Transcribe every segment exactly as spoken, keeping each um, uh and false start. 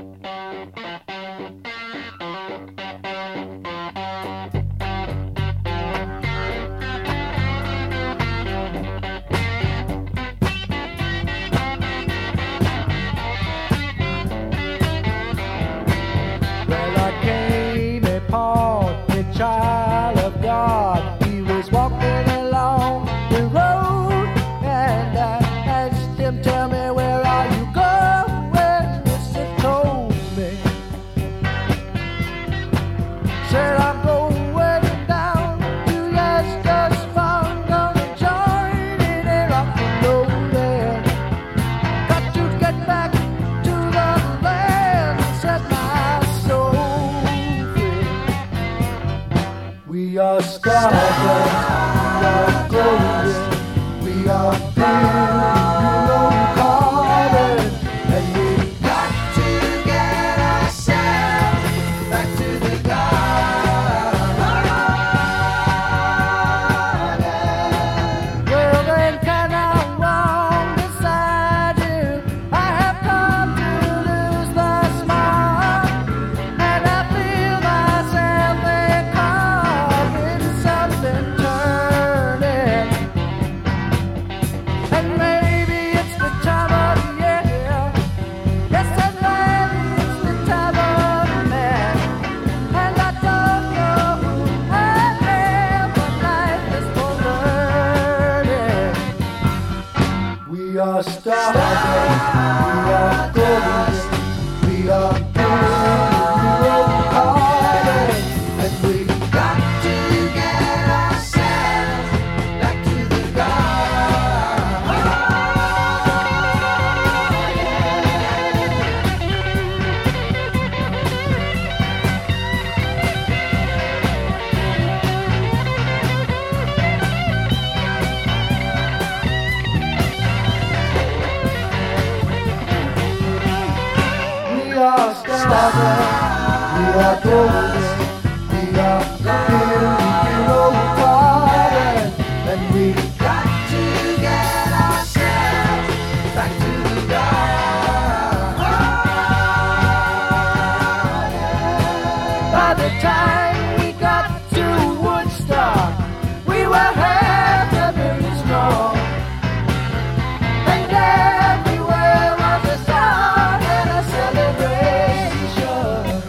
Child of God, he was walking along the road, and I asked him, tell me, where are you going? Mister told me, said I'm going down to Lester's farm, gonna join in a rock and rollin'. Got to get back to the land, set my soul. We are stardust, we are golden, we are billion carbon, and we got to get ourselves back to the garden. Well then, can I walk beside you? I have come to lose the smile, and I feel myself in something turning, and maybe it's the time of year. Yes, and maybe it's the time of man, and I don't know who I am, but life is for learning. We are stardust, we are golden, we are billion carbon, and we got to get ourselves back to the garden. We are stardust, we are golden, we are billion carbon, and we got to get ourselves back to the garden. By the time we got to Woodstock, we were half a million strong, and everywhere was a song and a celebration.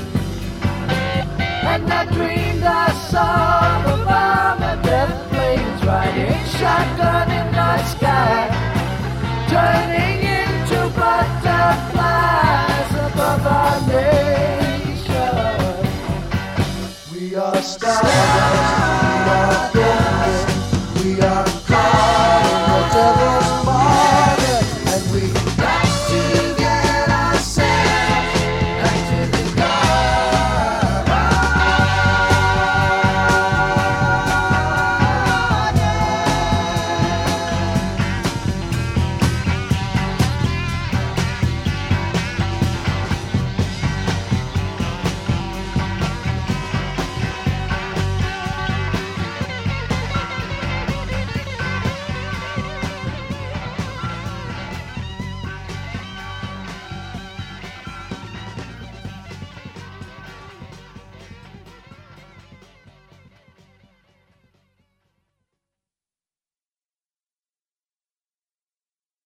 And I dreamed I saw the bomb and death planes riding shotgun in the sky, turning into butterflies above our nation. We are stars.